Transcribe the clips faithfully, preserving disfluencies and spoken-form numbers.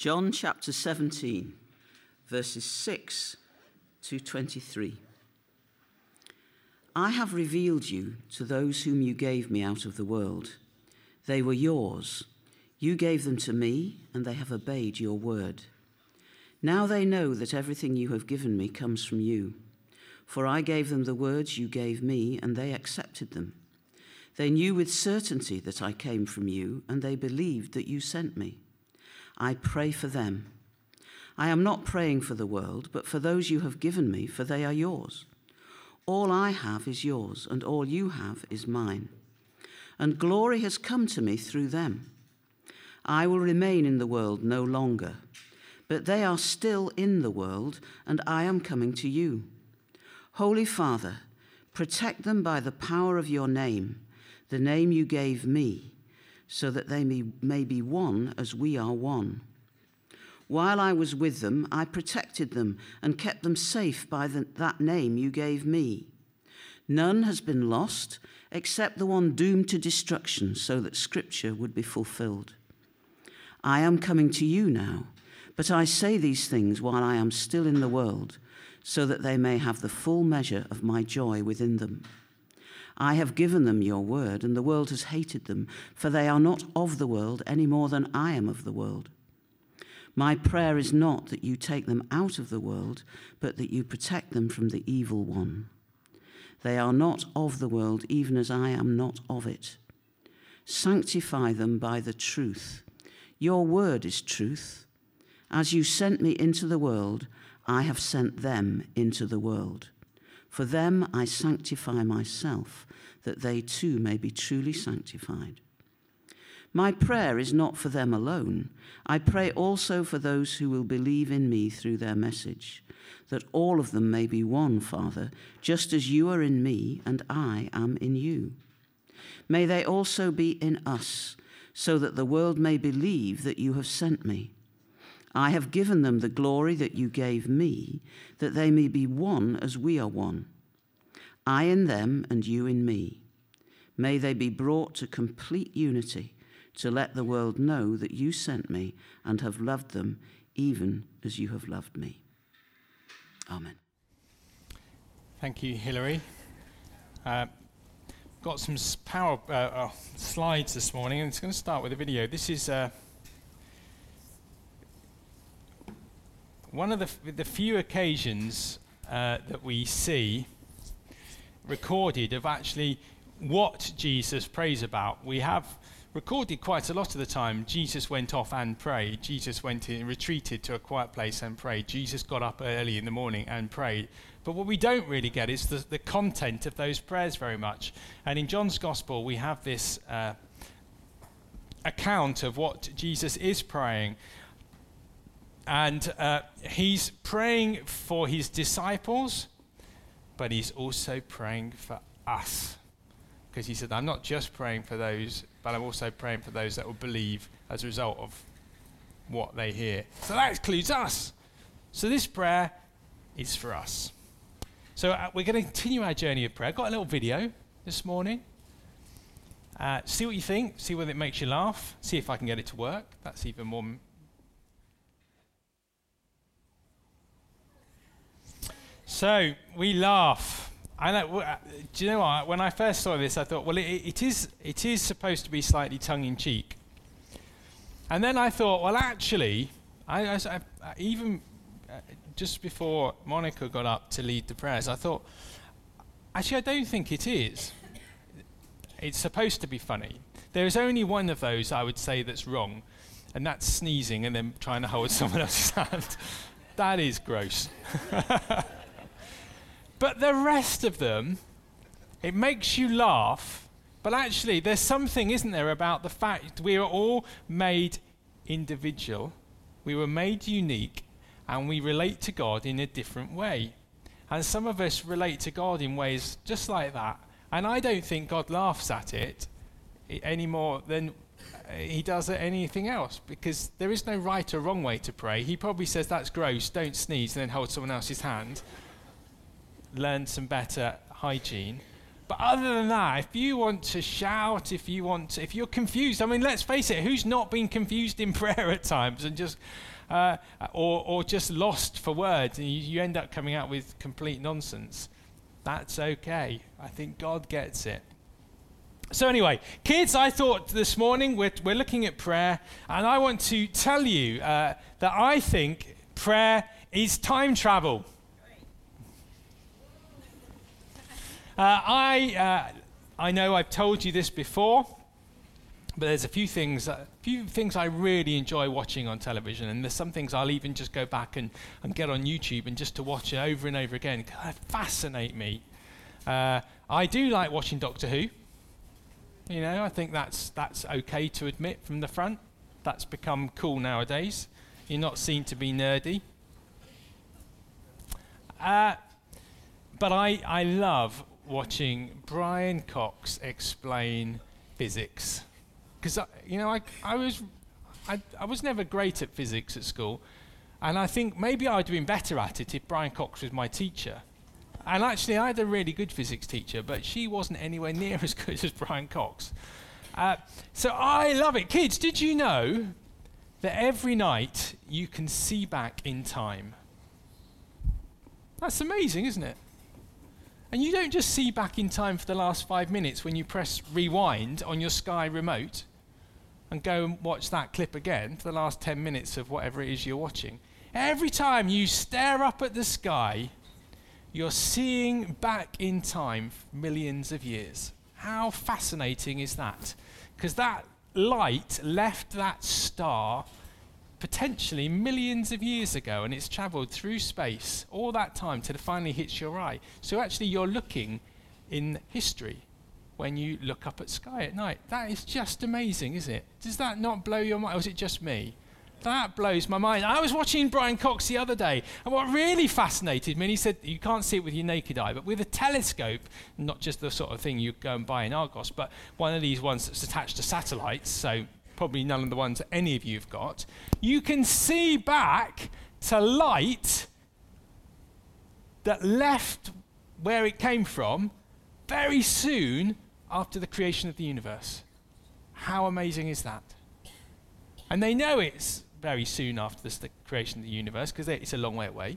John chapter seventeen, verses six to twenty-three. I have revealed you to those whom you gave me out of the world. They were yours. You gave them to me, and they have obeyed your word. Now they know that everything you have given me comes from you. For I gave them the words you gave me, and they accepted them. They knew with certainty that I came from you, and they believed that you sent me. I pray for them. I am not praying for the world, but for those you have given me, for they are yours. All I have is yours, and all you have is mine. And glory has come to me through them. I will remain in the world no longer, but they are still in the world, and I am coming to you. Holy Father, protect them by the power of your name, the name you gave me, so that they may, may be one as we are one. While I was with them, I protected them and kept them safe by the, that name you gave me. None has been lost except the one doomed to destruction, so that Scripture would be fulfilled. I am coming to you now, but I say these things while I am still in the world, so that they may have the full measure of my joy within them. I have given them your word, and the world has hated them, for they are not of the world any more than I am of the world. My prayer is not that you take them out of the world, but that you protect them from the evil one. They are not of the world, even as I am not of it. Sanctify them by the truth. Your word is truth. As you sent me into the world, I have sent them into the world. For them I sanctify myself, that they too may be truly sanctified. My prayer is not for them alone. I pray also for those who will believe in me through their message, that all of them may be one, Father, just as you are in me and I am in you. May they also be in us, so that the world may believe that you have sent me. I have given them the glory that you gave me, that they may be one as we are one. I in them and you in me. May they be brought to complete unity, to let the world know that you sent me and have loved them even as you have loved me. Amen. Thank you, Hilary. Uh, got some power uh, uh, slides this morning, and it's going to start with a video. This is uh, one of the, f- the few occasions uh, that we see recorded of actually what Jesus prays about. We have recorded quite a lot of the time Jesus went off and prayed. Jesus went in, retreated to a quiet place and prayed. Jesus got up early in the morning and prayed. But what we don't really get is the, the content of those prayers very much. And in John's Gospel, we have this uh, account of what Jesus is praying. And uh, he's praying for his disciples, but he's also praying for us. Because he said, I'm not just praying for those, but I'm also praying for those that will believe as a result of what they hear. So that includes us. So this prayer is for us. So uh, we're going to continue our journey of prayer. I've got a little video this morning. Uh, see what you think. See whether it makes you laugh. See if I can get it to work. That's even more... M- so, we laugh. I know. Uh, do you know what? When I first saw this, I thought, well, it, it is it is supposed to be slightly tongue-in-cheek. And then I thought, well, actually, I, I, I even uh, just before Monica got up to lead the prayers, I thought, actually, I don't think it is. It's supposed to be funny. There is only one of those I would say that's wrong, and that's sneezing and then trying to hold someone else's hand. That is gross. But the rest of them, it makes you laugh, but actually there's something, isn't there, about the fact we are all made individual, we were made unique, and we relate to God in a different way. And some of us relate to God in ways just like that, and I don't think God laughs at it any more than he does at anything else, because there is no right or wrong way to pray. He probably says, that's gross, don't sneeze, and then hold someone else's hand. Learn some better hygiene. But other than that, if you want to shout, if you want to, if you're confused, I mean, let's face it, who's not been confused in prayer at times and just, uh, or, or just lost for words, and you, you end up coming out with complete nonsense? That's okay. I think God gets it. So anyway, kids, I thought this morning we're, we're looking at prayer, and I want to tell you uh, that I think prayer is time travel. Uh, I uh, I know I've told you this before, but there's a few things a few things I really enjoy watching on television, and there's some things I'll even just go back and, and get on YouTube and just to watch it over and over again. They fascinate me. Uh, I do like watching Doctor Who. You know, I think that's that's okay to admit from the front. That's become cool nowadays. You're not seen to be nerdy. Uh, but I I love watching Brian Cox explain physics, because you know I I was I I was never great at physics at school, and I think maybe I'd have been better at it if Brian Cox was my teacher. And actually, I had a really good physics teacher, but she wasn't anywhere near as good as Brian Cox. Uh, so I love it. Kids, did you know that every night you can see back in time? That's amazing, isn't it? And you don't just see back in time for the last five minutes when you press rewind on your Sky remote and go and watch that clip again for the last ten minutes of whatever it is you're watching. Every time you stare up at the sky, you're seeing back in time millions of years. How fascinating is that? Because that light left that star potentially millions of years ago, and it's traveled through space all that time till it finally hits your eye. So actually you're looking in history when you look up at sky at night. That is just amazing, isn't it? Does that not blow your mind? Or is it just me? That blows my mind. I was watching Brian Cox the other day, and what really fascinated me, and he said you can't see it with your naked eye, but with a telescope, not just the sort of thing you go and buy in Argos, but one of these ones that's attached to satellites, so probably none of the ones that any of you have got, you can see back to light that left where it came from very soon after the creation of the universe. How amazing is that? And they know it's very soon after this, the creation of the universe, because it's a long way away.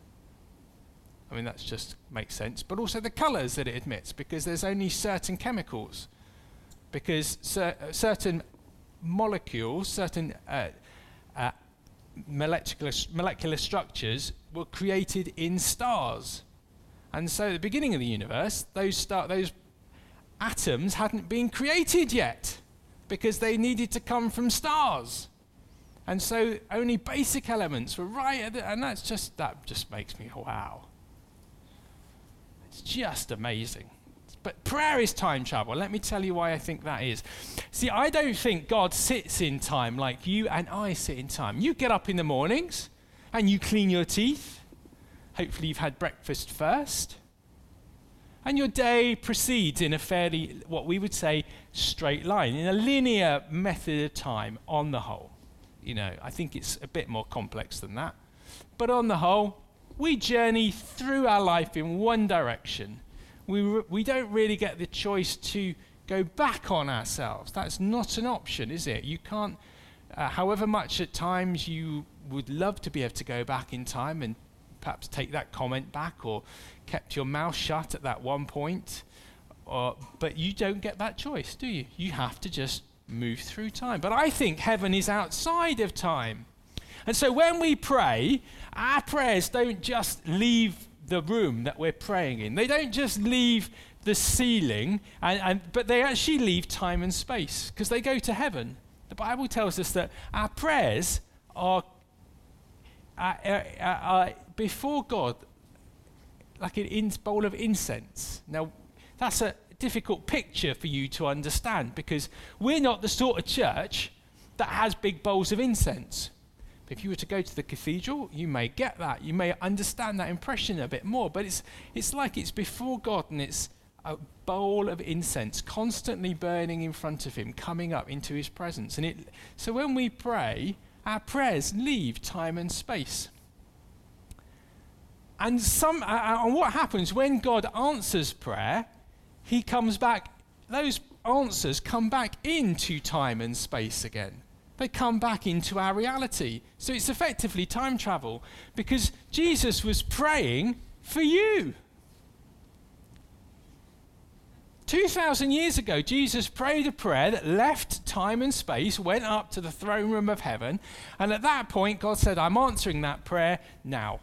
I mean, that just makes sense. But also the colours that it emits, because there's only certain chemicals. Because cer- certain molecules, certain uh, uh, molecular, molecular structures were created in stars. And so at the beginning of the universe, those, star- those atoms hadn't been created yet, because they needed to come from stars. And so only basic elements were right at the, and that's just, that just makes me, wow. It's just amazing. But prayer is time travel. Let me tell you why I think that is. See, I don't think God sits in time like you and I sit in time. You get up in the mornings and you clean your teeth. Hopefully you've had breakfast first. And your day proceeds in a fairly, what we would say, straight line, in a linear method of time on the whole. You know, I think it's a bit more complex than that. But on the whole, we journey through our life in one direction. We, re- we don't really get the choice to go back on ourselves. That's not an option, is it? You can't, uh, however much at times you would love to be able to go back in time and perhaps take that comment back, or kept your mouth shut at that one point, or, but you don't get that choice, do you? You have to just move through time. But I think heaven is outside of time. And so when we pray, our prayers don't just leave the room that we're praying in. They don't just leave the ceiling, and, and but they actually leave time and space, because they go to heaven. The Bible tells us that our prayers are, are, are, are before God like an in bowl of incense. Now, that's a difficult picture for you to understand, because we're not the sort of church that has big bowls of incense. If you were to go to the cathedral, you may get that. You may understand that impression a bit more. But it's it's like it's before God, and it's a bowl of incense constantly burning in front of him, coming up into his presence. And it so when we pray, our prayers leave time and space. And some uh, and what happens when God answers prayer, he comes back, those answers come back into time and space again. They come back into our reality. So it's effectively time travel, because Jesus was praying for you. two thousand years ago, Jesus prayed a prayer that left time and space, went up to the throne room of heaven, and at that point, God said, I'm answering that prayer now.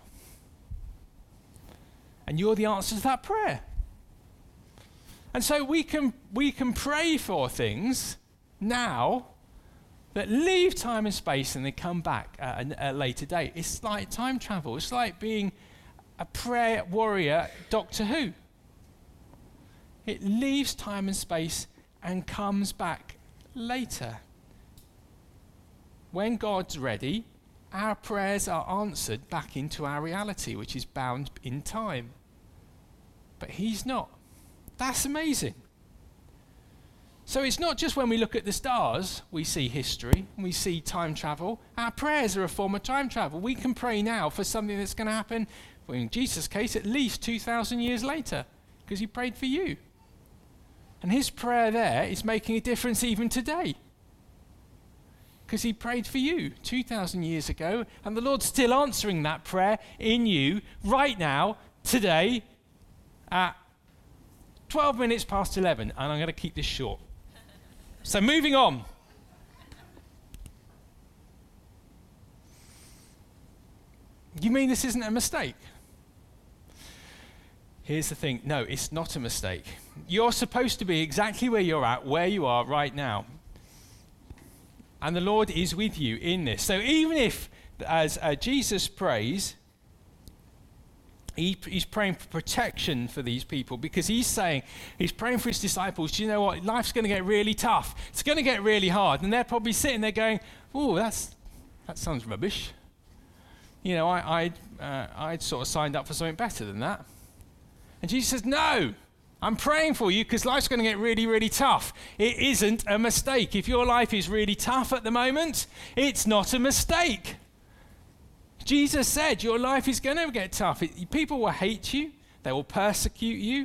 And you're the answer to that prayer. And so we can we can pray for things now that leave time and space and they come back at a, a later date. It's like time travel. It's like being a prayer warrior, Doctor Who. It leaves time and space and comes back later. When God's ready, our prayers are answered back into our reality, which is bound in time. But he's not. That's amazing. So it's not just when we look at the stars, we see history, we see time travel. Our prayers are a form of time travel. We can pray now for something that's going to happen, well, in Jesus' case, at least two thousand years later, because he prayed for you. And his prayer there is making a difference even today, because he prayed for you two thousand years ago, and the Lord's still answering that prayer in you right now, today, at twelve minutes past eleven, and I'm going to keep this short. So moving on. You mean this isn't a mistake? Here's the thing. No, it's not a mistake. You're supposed to be exactly where you're at, where you are right now. And the Lord is with you in this. So even if, as uh, Jesus prays, He, he's praying for protection for these people, because he's saying, he's praying for his disciples, do you know what, life's going to get really tough. It's going to get really hard. And they're probably sitting there going, oh, that's that sounds rubbish. You know, I, I'd, uh, I'd sort of signed up for something better than that. And Jesus says, no, I'm praying for you because life's going to get really, really tough. It isn't a mistake. If your life is really tough at the moment, it's not a mistake. Jesus said your life is going to get tough. It, people will hate you. They will persecute you.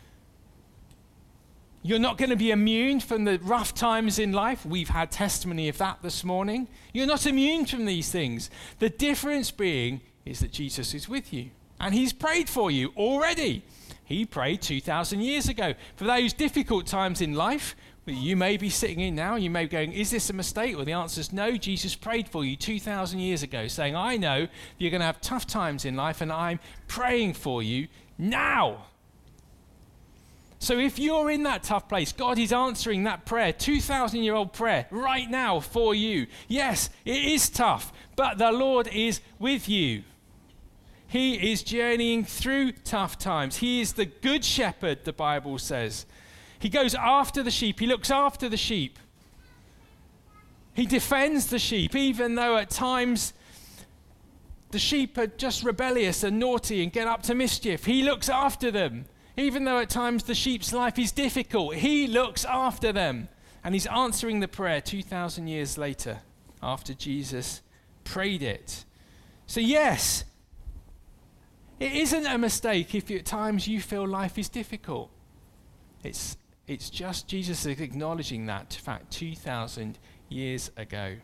You're not going to be immune from the rough times in life. We've had testimony of that this morning. You're not immune from these things. The difference being is that Jesus is with you. And he's prayed for you already. He prayed two thousand years ago. For those difficult times in life, you may be sitting in now, you may be going, is this a mistake? Well, the answer is no. Jesus prayed for you two thousand years ago, saying, I know you're going to have tough times in life, and I'm praying for you now. So if you're in that tough place, God is answering that prayer, two thousand year old prayer, right now for you. Yes, it is tough, but the Lord is with you. He is journeying through tough times. He is the good shepherd, the Bible says. He goes after the sheep. He looks after the sheep. He defends the sheep, even though at times the sheep are just rebellious and naughty and get up to mischief. He looks after them. Even though at times the sheep's life is difficult, he looks after them. And he's answering the prayer two thousand years later, after Jesus prayed it. So yes, it isn't a mistake if at times you feel life is difficult. It's It's just Jesus is acknowledging that fact two thousand years ago.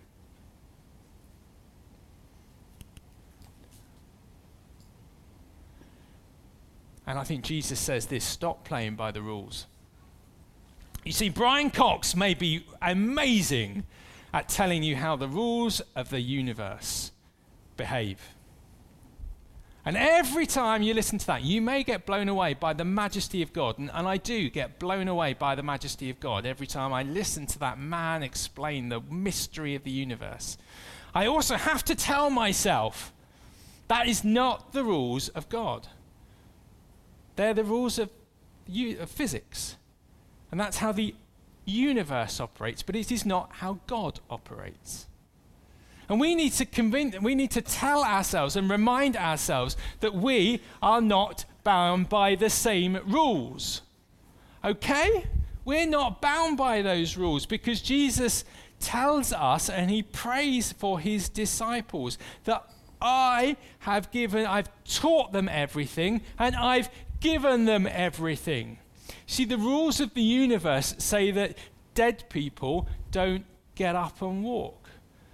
And I think Jesus says this, stop playing by the rules. You see, Brian Cox may be amazing at telling you how the rules of the universe behave. And every time you listen to that, you may get blown away by the majesty of God. And, and I do get blown away by the majesty of God every time I listen to that man explain the mystery of the universe. I also have to tell myself that is not the rules of God. They're the rules of, of physics. And that's how the universe operates, but it is not how God operates. And we need to convince, we need to tell ourselves and remind ourselves that we are not bound by the same rules. Okay? We're not bound by those rules because Jesus tells us and he prays for his disciples that I have given, I've taught them everything and I've given them everything. See, the rules of the universe say that dead people don't get up and walk.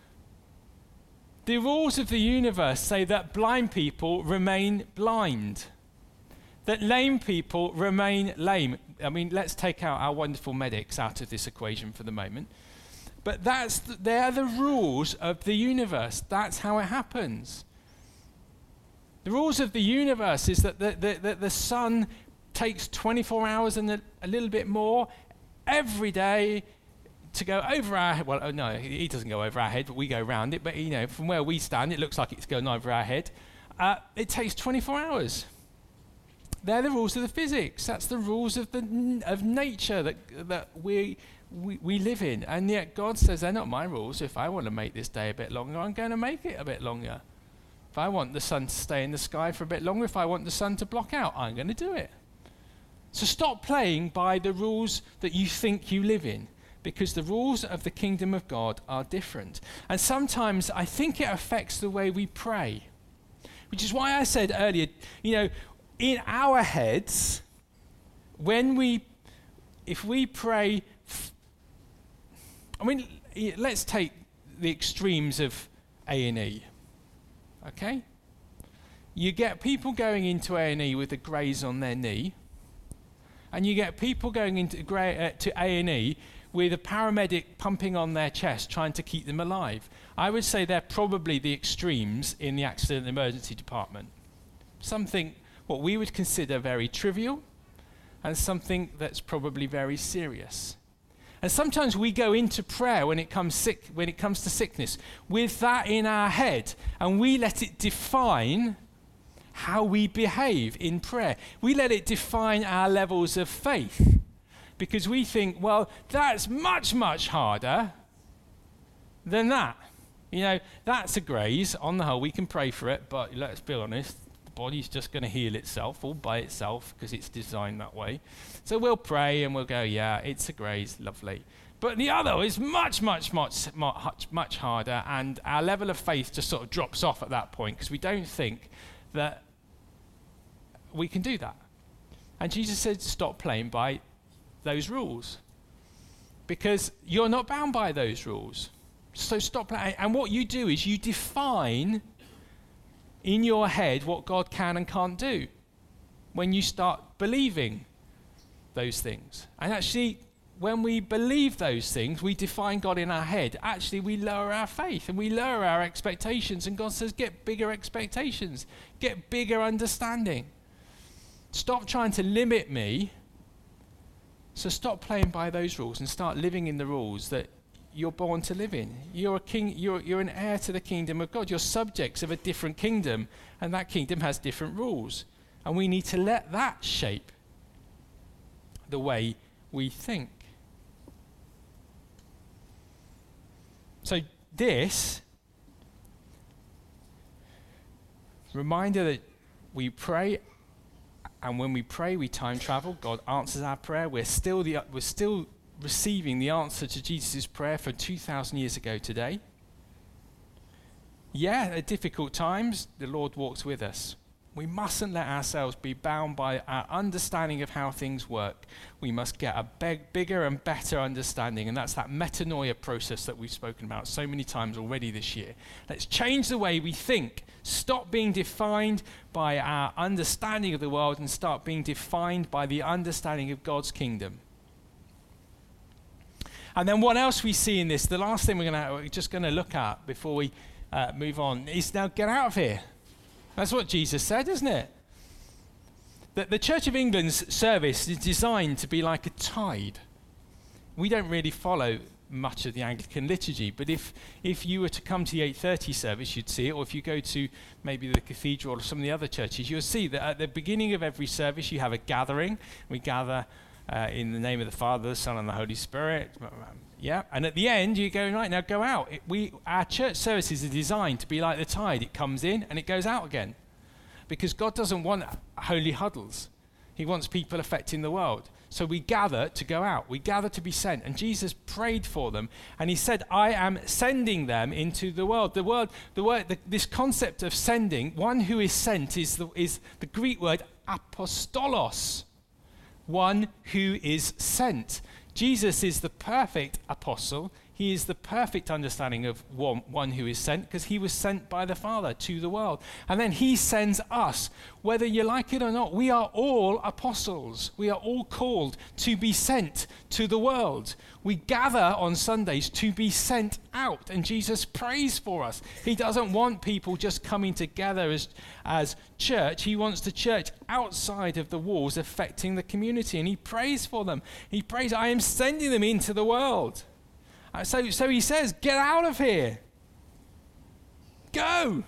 The rules of the universe say that blind people remain blind, that lame people remain lame. I mean, let's take out our wonderful medics out of this equation for the moment. But that's the, they're the rules of the universe. That's how it happens. The rules of the universe is that the, the, the, the sun takes twenty-four hours and a, a little bit more every day to go over our head. Well, oh, no, he doesn't go over our head, but we go around it. But, you know, from where we stand, it looks like it's going over our head. Uh, it takes twenty-four hours. They're the rules of the physics. That's the rules of the of nature that that we, we we live in. And yet God says they're not my rules. If I want to make this day a bit longer, I'm going to make it a bit longer. If I want the sun to stay in the sky for a bit longer, if I want the sun to block out, I'm going to do it. So stop playing by the rules that you think you live in, because the rules of the kingdom of God are different. And sometimes I think it affects the way we pray, which is why I said earlier, you know, in our heads, when we, if we pray, f- I mean, let's take the extremes of A and E, okay? You get people going into A and E with a graze on their knee, and you get people going into gra- uh, to A and E with a paramedic pumping on their chest, trying to keep them alive. I would say they're probably the extremes in the accident and emergency department. Something what we would consider very trivial, and something that's probably very serious. And sometimes we go into prayer when it comes sick, when it comes to sickness, with that in our head, and we let it define how we behave in prayer. We let it define our levels of faith, because we think, well, that's much, much harder than that. You know, that's a graze. On the whole, we can pray for it, but let's be honest, body's just going to heal itself all by itself because it's designed that way. So we'll pray and we'll go, yeah, it's a graze, lovely. But the other is much, much, much, much, much harder, and our level of faith just sort of drops off at that point because we don't think that we can do that. And Jesus said, stop playing by those rules, because you're not bound by those rules. So stop playing. And what you do is you define in your head what God can and can't do when you start believing those things. And actually, when we believe those things, we define God in our head. Actually, we lower our faith and we lower our expectations. And God says, get bigger expectations, get bigger understanding. Stop trying to limit me. So stop playing by those rules and start living in the rules that you're born to live in. You're a king, you're, you're an heir to the kingdom of God. You're subjects of a different kingdom, and that kingdom has different rules. And we need to let that shape the way we think. So this reminder that we pray, and when we pray, we time travel. God answers our prayer. We're still the we're still receiving the answer to Jesus' prayer from two thousand years ago today. Yeah, at difficult times, the Lord walks with us. We mustn't let ourselves be bound by our understanding of how things work. We must get a big, bigger and better understanding, and that's that metanoia process that we've spoken about so many times already this year. Let's change the way we think. Stop being defined by our understanding of the world and start being defined by the understanding of God's kingdom. And then what else we see in this, the last thing we're, gonna, we're just going to look at before we uh, move on, is now get out of here. That's what Jesus said, isn't it? That the Church of England's service is designed to be like a tide. We don't really follow much of the Anglican liturgy, but if if you were to come to the eight thirty service, you'd see it, or if you go to maybe the cathedral or some of the other churches, you'll see that at the beginning of every service you have a gathering. We gather uh, in the name of the Father, the Son, and the Holy Spirit. Yeah, and at the end you go, right, now go out. It, we our church services are designed to be like the tide. It comes in and it goes out again, because God doesn't want holy huddles. He wants people affecting the world. So we gather to go out. We gather to be sent. And Jesus prayed for them, and he said, I am sending them into the world. The word, the word, the, this concept of sending, one who is sent is the, is the Greek word apostolos. one who is sent. Jesus is the perfect apostle. He is the perfect understanding of one, one who is sent, because he was sent by the Father to the world. And then he sends us. Whether you like it or not, we are all apostles. We are all called to be sent to the world. We gather on Sundays to be sent out, and Jesus prays for us. He doesn't want people just coming together as, as church. He wants the church outside of the walls affecting the community, and he prays for them. He prays, I am sending them into the world. So, so he says, get out of here. Go.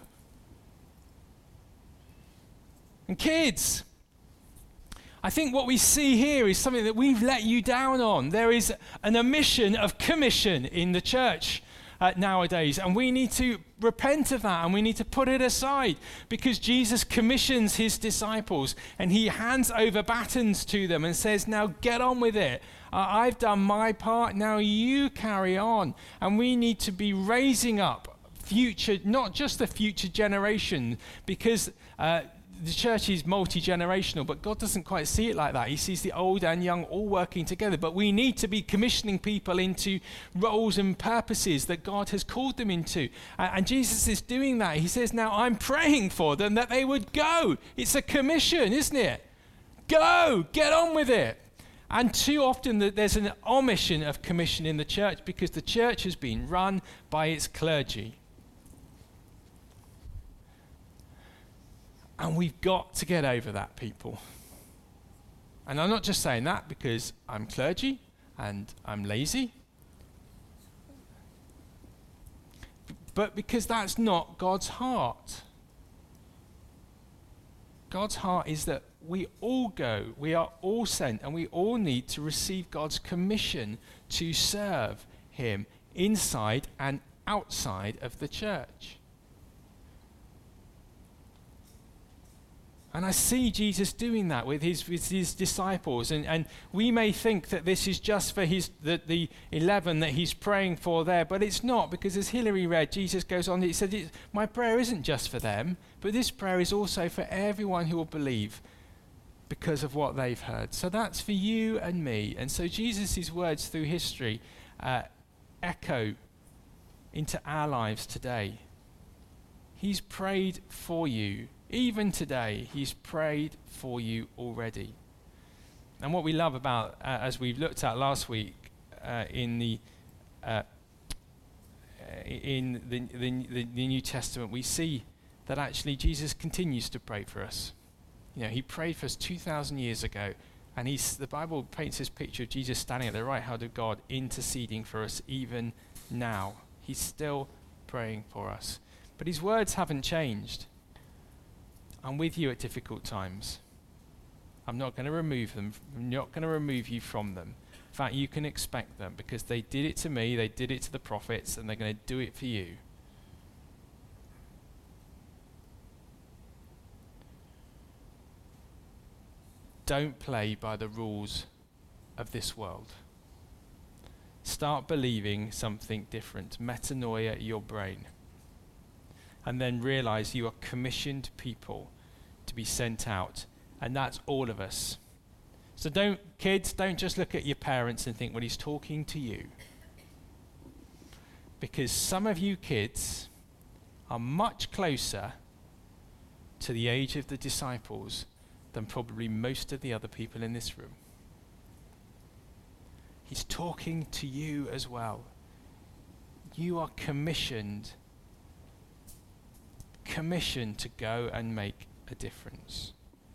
And kids, I think what we see here is something that we've let you down on. There is an omission of commission in the church uh, nowadays, and we need to repent of that, and we need to put it aside, because Jesus commissions his disciples and he hands over batons to them and says, now get on with it. Uh, I've done my part, now you carry on. And we need to be raising up future, not just the future generation, because uh, the church is multi-generational, but God doesn't quite see it like that. He sees the old and young all working together. But we need to be commissioning people into roles and purposes that God has called them into. And, and Jesus is doing that. He says, now I'm praying for them that they would go. It's a commission, isn't it? Go, get on with it. And too often there's an omission of commission in the church because the church has been run by its clergy. And we've got to get over that, people. And I'm not just saying that because I'm clergy and I'm lazy, but because that's not God's heart. God's heart is that we all go, we are all sent, and we all need to receive God's commission to serve him inside and outside of the church. And I see Jesus doing that with his, with his disciples. And, and we may think that this is just for his the, the eleven that he's praying for there, but it's not, because as Hilary read, Jesus goes on, he said, my prayer isn't just for them, but this prayer is also for everyone who will believe because of what they've heard. So that's for you and me. And so Jesus' words through history uh, echo into our lives today. He's prayed for you. Even today, he's prayed for you already. And what we love about, uh, as we've looked at last week uh, in the uh, in the, the, the New Testament, we see that actually Jesus continues to pray for us. You know, he prayed for us two thousand years ago, and he's, the Bible paints this picture of Jesus standing at the right hand of God, interceding for us even now. He's still praying for us. But his words haven't changed. I'm with you at difficult times. I'm not going to remove them. I'm not going to remove you from them. In fact, you can expect them, because they did it to me, they did it to the prophets, and they're going to do it for you. Don't play by the rules of this world. Start believing something different. Metanoia your brain. And then realize you are commissioned people to be sent out. And that's all of us. So don't, kids, don't just look at your parents and think, well, he's talking to you. Because some of you kids are much closer to the age of the disciples than probably most of the other people in this room. He's talking to you as well. You are commissioned commissioned to go and make a difference.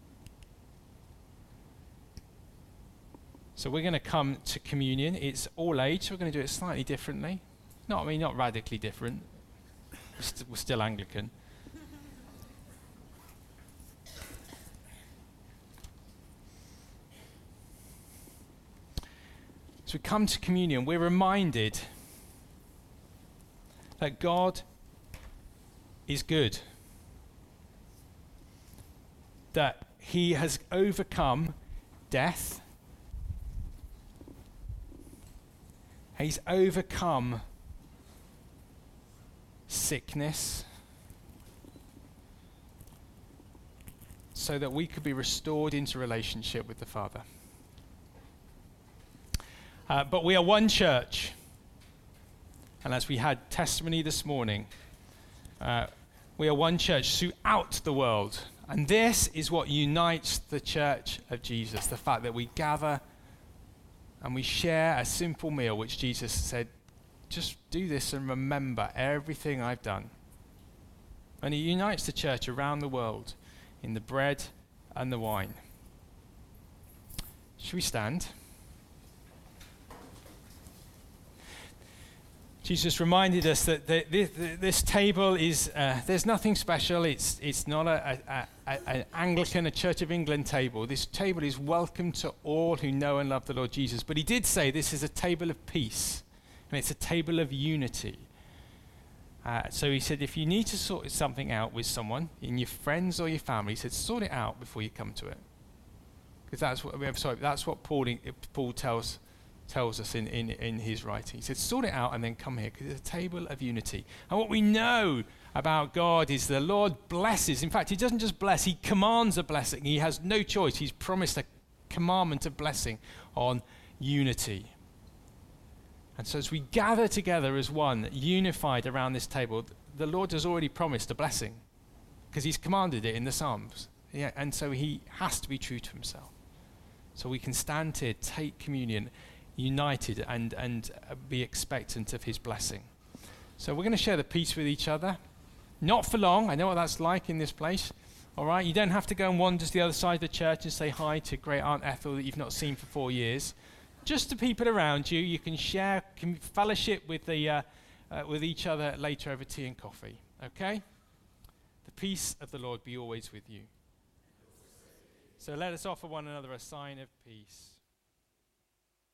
So we're going to come to communion. It's all age, so we're going to do it slightly differently. Not, I mean, not radically different. We're, st- we're still Anglican. As we come to communion, we're reminded that God is good, that he has overcome death, he's overcome sickness, so that we could be restored into relationship with the Father. Uh, but we are one church. And as we had testimony this morning, uh, we are one church throughout the world. And this is what unites the church of Jesus, the fact that we gather and we share a simple meal, which Jesus said, just do this and remember everything I've done. And he unites the church around the world in the bread and the wine. Should we stand? Jesus reminded us that the, the, the, this table is, uh, there's nothing special. It's, it's not a, a, a, an Anglican, a Church of England table. This table is welcome to all who know and love the Lord Jesus. But he did say this is a table of peace, and it's a table of unity. Uh, so he said, if you need to sort something out with someone, in your friends or your family, he said, sort it out before you come to it. Because that's what, I'm sorry, that's what Paul, Paul tells tells us in, in, in his writing. He said, sort it out and then come here, because it's a table of unity. And what we know about God is the Lord blesses. In fact, he doesn't just bless, he commands a blessing. He has no choice. He's promised a commandment of blessing on unity. And so as we gather together as one, unified around this table, the Lord has already promised a blessing, because he's commanded it in the Psalms. Yeah, and so he has to be true to himself. So we can stand here, take communion, united and, and uh, be expectant of his blessing. So we're going to share the peace with each other. Not for long. I know what that's like in this place. All right, you don't have to go and wander to the other side of the church and say hi to great Aunt Ethel that you've not seen for four years. Just the people around you, you can share com- fellowship with, the, uh, uh, with each other later over tea and coffee. Okay? The peace of the Lord be always with you. So let us offer one another a sign of peace.